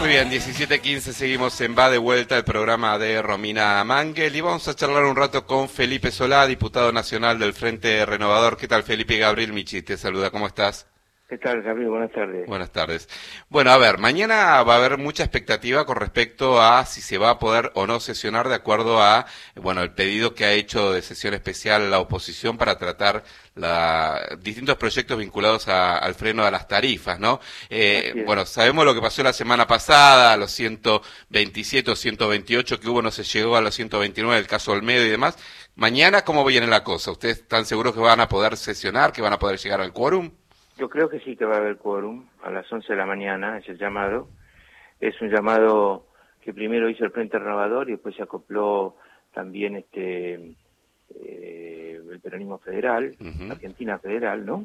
bien, 17:15, seguimos en Va de Vuelta, el programa de Romina Mangel, y vamos a charlar un rato con Felipe Solá, diputado nacional del Frente Renovador. ¿Qué tal, Felipe? Gabriel Michi te saluda, ¿cómo estás? ¿Qué tal, Gabriel? Buenas tardes. Buenas tardes. Bueno, a ver, mañana va a haber mucha expectativa con respecto a si se va a poder o no sesionar de acuerdo a, bueno, el pedido que ha hecho de sesión especial la oposición para tratar distintos proyectos vinculados al freno de las tarifas, ¿no? Bueno, sabemos lo que pasó la semana pasada, a los 127 o 128 que hubo, no se llegó a los 129, el caso Olmedo y demás. Mañana, ¿cómo viene la cosa? ¿Ustedes están seguros que van a poder sesionar, que van a poder llegar al quórum? Yo creo que sí que va a haber quórum a las 11 de la mañana, es el llamado. Es un llamado que primero hizo el Frente Renovador y después se acopló también el peronismo federal, Argentina Federal, ¿no?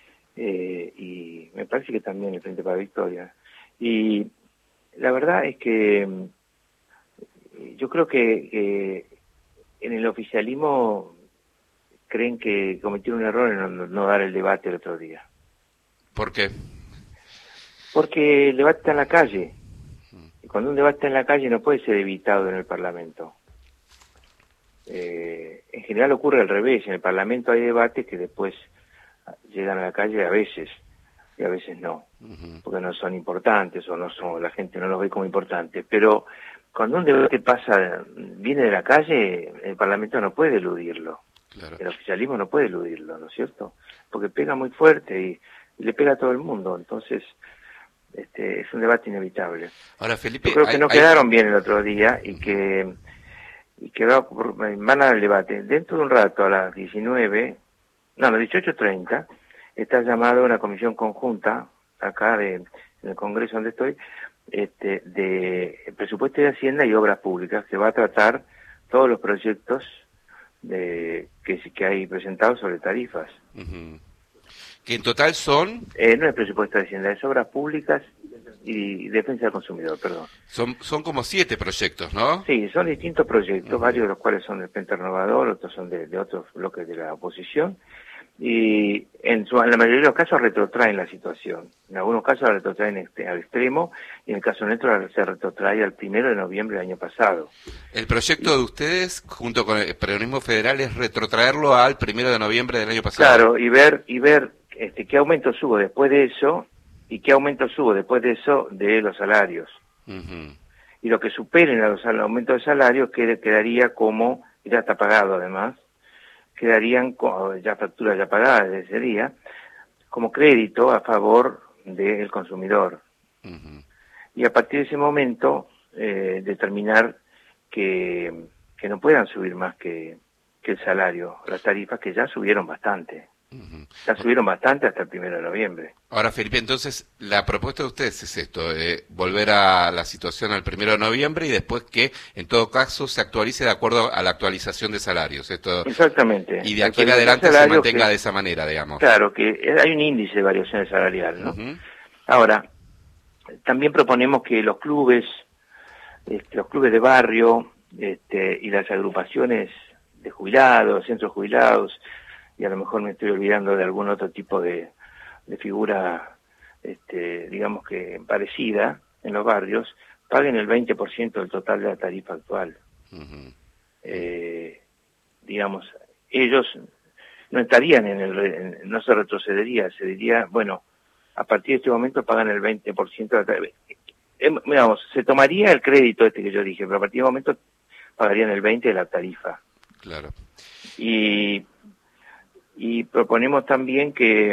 Y me parece que también el Frente para la Victoria. Y la verdad es que yo creo que en el oficialismo creen que cometieron un error en no dar el debate el otro día. ¿Por qué? Porque el debate está en la calle. Y cuando un debate está en la calle no puede ser evitado en el Parlamento. En general ocurre al revés. En el Parlamento hay debates que después llegan a la calle a veces, y a veces no. Porque no son importantes o no son, la gente no los ve como importantes. Pero cuando un debate viene de la calle, el Parlamento no puede eludirlo. Claro. El oficialismo no puede eludirlo, ¿no es cierto? Porque pega muy fuerte y le pega a todo el mundo, entonces es un debate inevitable. Ahora, Felipe, yo creo que no quedaron bien el otro día y que van a dar el debate. Dentro de un rato, a las 18:30, está llamada una comisión conjunta, acá en el Congreso donde estoy, de presupuesto de Hacienda y Obras Públicas, que va a tratar todos los proyectos que hay presentados sobre tarifas. Que en total son... no es presupuesto de Hacienda, es Obras Públicas y Defensa del Consumidor, perdón. Son como 7 proyectos, ¿no? Sí, son distintos proyectos, varios de los cuales son del Frente Renovador, otros son de otros bloques de la oposición, y en la mayoría de los casos retrotraen la situación. En algunos casos la retrotraen al extremo, y en el caso nuestro se retrotrae al 1 de noviembre del año pasado. El proyecto de ustedes, junto con el peronismo federal, es retrotraerlo al 1 de noviembre del año pasado. Claro, y ver qué aumento subo después de eso, y qué aumento subo después de eso de los salarios. Y lo que superen a los aumentos de salarios quedaría como, ya está pagado además, quedarían ya facturas ya pagadas de ese día, como crédito a favor del consumidor. Y a partir de ese momento, determinar que no puedan subir más que el salario, las tarifas que ya subieron bastante. Ya subieron bastante hasta el 1 de noviembre. Ahora, Felipe, entonces, la propuesta de ustedes es esto, volver a la situación al 1 de noviembre y después que, en todo caso, se actualice de acuerdo a la actualización de salarios. Exactamente. Y de aquí en adelante se mantenga de esa manera, digamos. Claro, que hay un índice de variación salarial, ¿no? Ahora, también proponemos que los clubes de barrio, y las agrupaciones de jubilados, centros jubilados, y a lo mejor me estoy olvidando de algún otro tipo de figura, digamos que parecida en los barrios, paguen el 20% del total de la tarifa actual. Digamos, ellos no estarían no se retrocedería, se diría, bueno, a partir de este momento pagan el 20% de la tarifa. Digamos, se tomaría el crédito que yo dije, pero a partir de momento pagarían el 20% de la tarifa. Claro. Y proponemos también que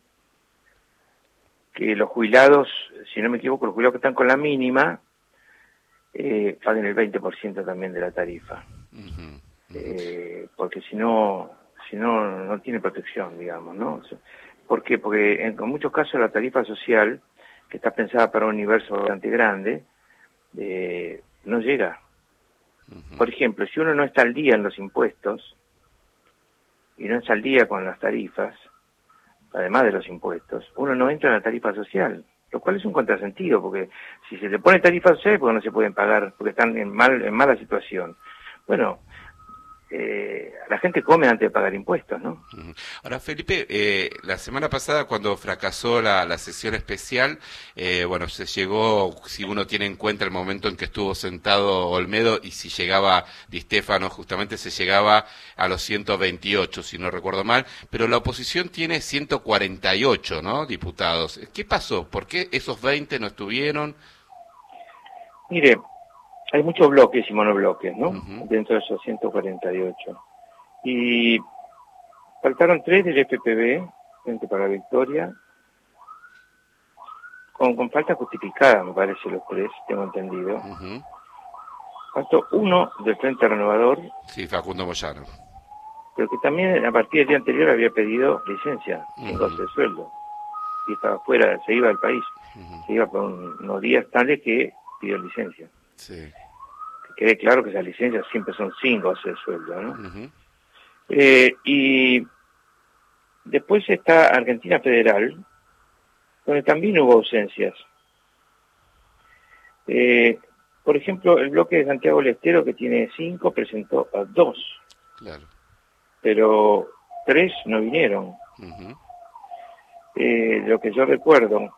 los jubilados, si no me equivoco, los jubilados que están con la mínima, paguen el 20% también de la tarifa. Porque si no tiene protección, digamos, ¿no? ¿Por qué? Porque en muchos casos la tarifa social, que está pensada para un universo bastante grande, no llega. Por ejemplo, si uno no está al día en los impuestos, y no está al día con las tarifas, además de los impuestos, uno no entra en la tarifa social, lo cual es un contrasentido, porque si se le pone tarifa social, porque no se pueden pagar, porque están en mala situación. Bueno, la gente come antes de pagar impuestos, ¿no? Ahora, Felipe, la semana pasada cuando fracasó la sesión especial, bueno, se llegó, si uno tiene en cuenta el momento en que estuvo sentado Olmedo y si llegaba Di Stéfano, justamente se llegaba a los 128, si no recuerdo mal, pero la oposición tiene 148, ¿no?, diputados. ¿Qué pasó? ¿Por qué esos 20 no estuvieron? Mire, hay muchos bloques y monobloques, ¿no? Dentro de esos 148. Y faltaron 3 del FPV, Frente para la Victoria, con falta justificada, me parece, los 3, tengo entendido. Faltó 1 del Frente Renovador. Sí, Facundo Moyano. Pero que también a partir del día anterior había pedido licencia, sin goce de sueldo. Y estaba fuera, se iba del país. Se iba por unos días tales que pidió licencia. Sí. Que quede claro que esas licencias siempre son sin goce de sueldo, ¿no? Y después está Argentina Federal, donde también hubo ausencias. Por ejemplo, el bloque de Santiago del Estero, que tiene 5, presentó a 2. Claro. Pero 3 no vinieron. Lo que yo recuerdo,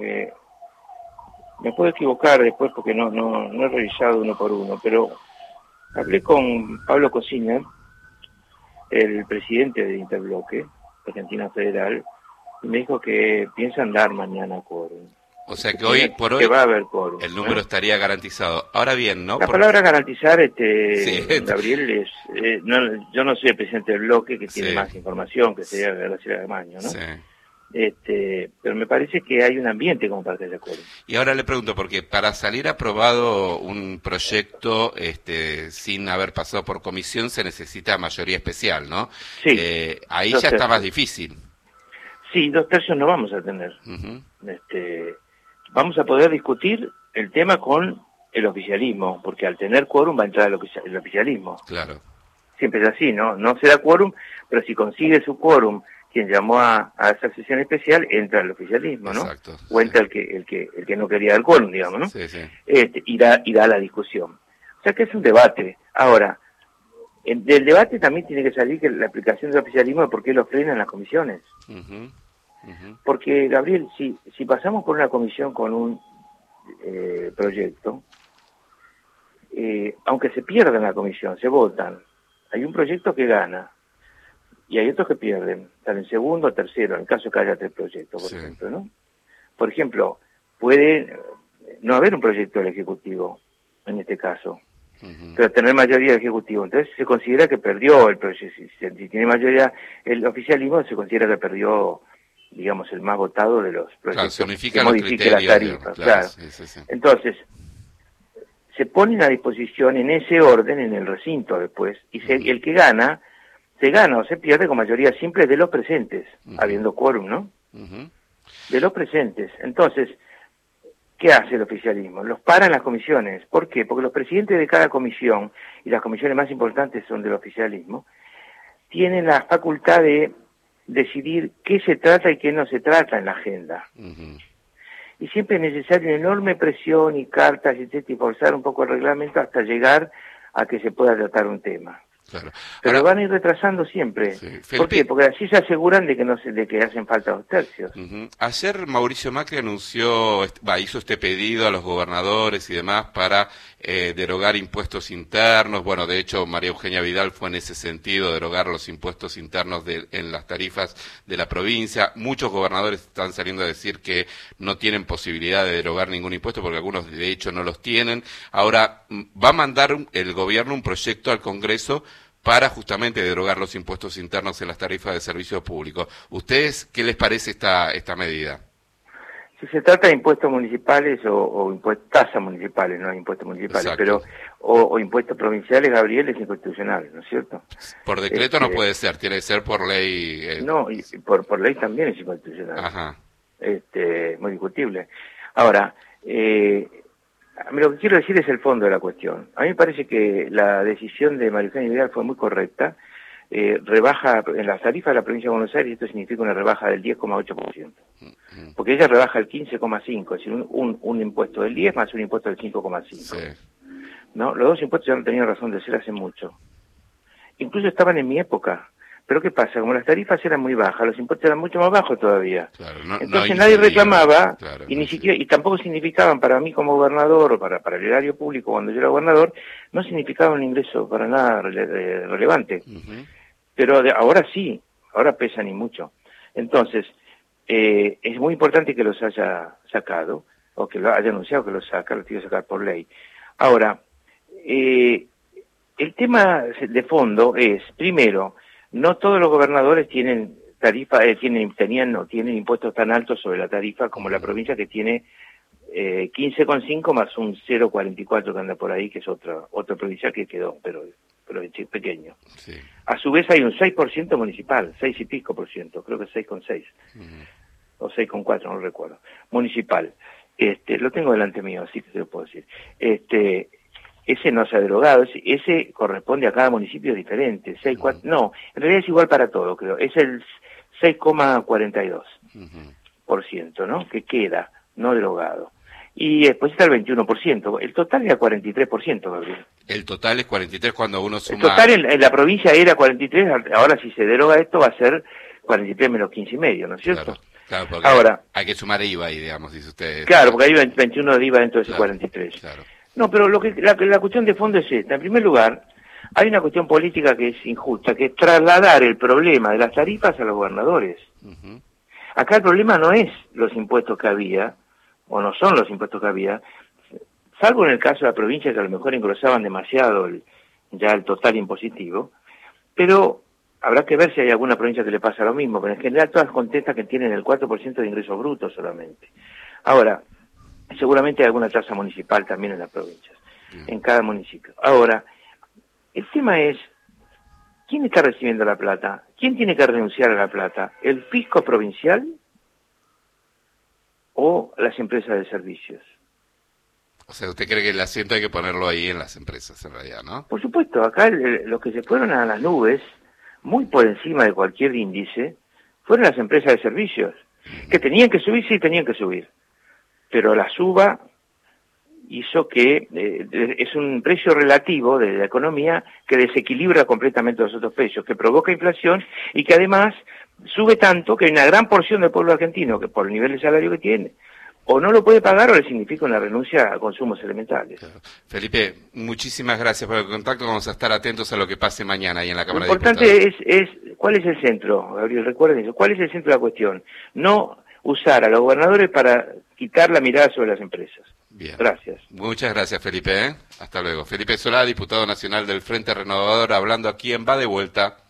me puedo equivocar después porque no he revisado uno por uno, pero hablé con Pablo Cocina, el presidente de Interbloque, Argentina Federal, y me dijo que piensan dar mañana quórum. O sea que hoy por hoy va a haber quórum, el número estaría garantizado. Ahora bien, ¿no? La palabra garantizar, Sí. Gabriel, yo no soy el presidente del bloque, que tiene más información, que sería Graciela Gamaño, ¿no? Sí. Pero me parece que hay un ambiente como para que haya quórum. Y ahora le pregunto, porque para salir aprobado un proyecto sin haber pasado por comisión se necesita mayoría especial, ¿no? Sí. Ahí ya está más difícil. Sí, 2/3 no vamos a tener. Vamos a poder discutir el tema con el oficialismo, porque al tener quórum va a entrar el oficialismo. Claro. Siempre es así, ¿no? No se da quórum, pero si consigue su quórum quien llamó a esa sesión especial, entra el oficialismo, ¿no? Exacto, o entra el que no quería el quórum, digamos, ¿no? Sí, sí. Y da la discusión. O sea que es un debate. Ahora, del debate también tiene que salir que la aplicación del oficialismo de por qué lo frenan las comisiones. Porque, Gabriel, si pasamos por una comisión con un proyecto, aunque se pierda en la comisión, se votan, hay un proyecto que gana, y hay otros que pierden, están en segundo o tercero, en el caso que haya 3 proyectos, por ejemplo, ¿no? Por ejemplo, puede no haber un proyecto del Ejecutivo, en este caso, pero tener mayoría del Ejecutivo. Entonces se considera que perdió el proyecto. Si tiene mayoría el oficialismo, se considera que perdió, digamos, el más votado de los proyectos. Claro, se unifican los criterios, las tarifas, claro. Sí. Entonces, se ponen a disposición en ese orden, en el recinto después, y el que gana, se gana o se pierde con mayoría simple de los presentes, habiendo quórum, ¿no? De los presentes. Entonces, ¿qué hace el oficialismo? Los para en las comisiones. ¿Por qué? Porque los presidentes de cada comisión, y las comisiones más importantes son del oficialismo, tienen la facultad de decidir qué se trata y qué no se trata en la agenda. Y siempre es necesaria una enorme presión y cartas, y forzar un poco el reglamento hasta llegar a que se pueda tratar un tema. Claro. Pero van a ir retrasando siempre. Sí. ¿Por qué? Porque así se aseguran de que hacen falta 2/3. Ayer Mauricio Macri hizo este pedido a los gobernadores y demás para derogar impuestos internos. Bueno, de hecho, María Eugenia Vidal fue en ese sentido, derogar los impuestos internos en las tarifas de la provincia. Muchos gobernadores están saliendo a decir que no tienen posibilidad de derogar ningún impuesto porque algunos de hecho no los tienen. Ahora, va a mandar el gobierno un proyecto al Congreso para justamente derogar los impuestos internos en las tarifas de servicios públicos. ¿Ustedes qué les parece esta medida? Si se trata de impuestos municipales o tasas municipales, no impuestos municipales, Exacto. pero o impuestos provinciales, Gabriel, es inconstitucional, ¿no es cierto? Por decreto no puede ser, tiene que ser por ley. No, y por ley también es inconstitucional. Ajá. Muy discutible. Ahora, a mí lo que quiero decir es el fondo de la cuestión. A mí me parece que la decisión de María Eugenia Vidal fue muy correcta. Rebaja en las tarifas de la provincia de Buenos Aires, esto significa una rebaja del 10,8%. Porque ella rebaja el 15,5%, es decir, un impuesto del 10 más un impuesto del 5,5%. Sí. ¿No? Los dos impuestos ya no tenían razón de ser hace mucho. incluso estaban en mi época. Pero ¿qué pasa? Como las tarifas eran muy bajas, los impuestos eran mucho más bajos todavía. Claro, Entonces nadie reclamaba, claro, y ni siquiera, y tampoco significaban para mí como gobernador o para el erario público cuando yo era gobernador, no significaban un ingreso para nada relevante. Pero ahora sí, ahora pesan y mucho. Entonces, es muy importante que los haya sacado, o que lo haya anunciado que los saca, lo tiene que sacar por ley. Ahora, el tema de fondo es, primero, no todos los gobernadores tienen tarifa, tienen impuestos tan altos sobre la tarifa como la provincia, que tiene 15,5 más un 0,44 que anda por ahí, que es otra provincia que quedó, pero es pequeño. Sí. A su vez hay un 6% municipal, 6 y pico por ciento, creo que 6,6 o 6,4, no lo recuerdo, municipal. Lo tengo delante mío, así que se lo puedo decir. Ese no se ha derogado, ese corresponde a cada municipio diferente. 6,4, no, en realidad es igual para todo, creo. Es el 6,42%, ¿no? Que queda, no derogado. Y después está el 21%. El total era 43%, Gabriel. El total es 43 cuando uno suma... El total en la provincia era 43, ahora si se deroga esto va a ser 43 menos 15,5, ¿no es cierto? Claro, porque ahora hay que sumar IVA ahí, digamos, dice usted. Claro, porque hay 21 de IVA dentro de ese 43. Claro. No, pero la cuestión de fondo es esta. En primer lugar, hay una cuestión política que es injusta, que es trasladar el problema de las tarifas a los gobernadores. Acá el problema no es los impuestos que había, o no son los impuestos que había, salvo en el caso de la provincia, que a lo mejor engrosaban demasiado ya el total impositivo, pero habrá que ver si hay alguna provincia que le pasa lo mismo, pero en general todas contestan que tienen el 4% de ingresos brutos solamente. Ahora, seguramente hay alguna tasa municipal también en las provincias, en cada municipio. Ahora, el tema es, ¿quién está recibiendo la plata? ¿Quién tiene que renunciar a la plata? ¿El fisco provincial o las empresas de servicios? O sea, ¿usted cree que el asiento hay que ponerlo ahí en las empresas, en realidad, no? Por supuesto, acá los que se fueron a las nubes, muy por encima de cualquier índice, fueron las empresas de servicios, que tenían que subir, sí, tenían que subir. Pero la suba hizo que es un precio relativo de la economía que desequilibra completamente los otros precios, que provoca inflación y que además sube tanto que hay una gran porción del pueblo argentino que por el nivel de salario que tiene o no lo puede pagar o le significa una renuncia a consumos elementales. Claro. Felipe, muchísimas gracias por el contacto. Vamos a estar atentos a lo que pase mañana ahí en la Cámara de Diputados. Lo importante es cuál es el centro, Gabriel, recuerden eso, cuál es el centro de la cuestión. No usar a los gobernadores para quitar la mirada sobre las empresas. Bien. Gracias. Muchas gracias, Felipe. Hasta luego. Felipe Solá, diputado nacional del Frente Renovador, hablando aquí en Va de Vuelta.